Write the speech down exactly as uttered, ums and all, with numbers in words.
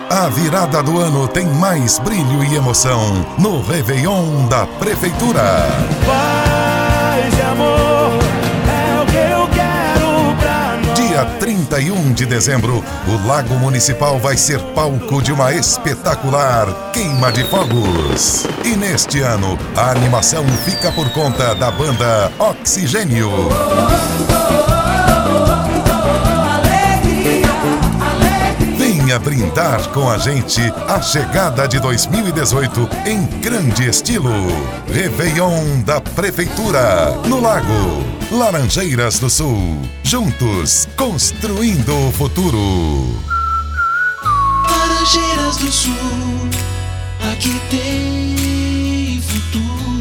A virada do ano tem mais brilho e emoção no Réveillon da Prefeitura. Paz e amor é o que eu quero pra nós. Dia trinta e um de dezembro, o Lago Municipal vai ser palco de uma espetacular queima de fogos. E neste ano, a animação fica por conta da banda Oxigênio. Venha brindar com a gente a chegada de dois mil e dezoito em grande estilo. Réveillon da Prefeitura, no Lago. Laranjeiras do Sul. Juntos, construindo o futuro. Laranjeiras do Sul, aqui tem futuro.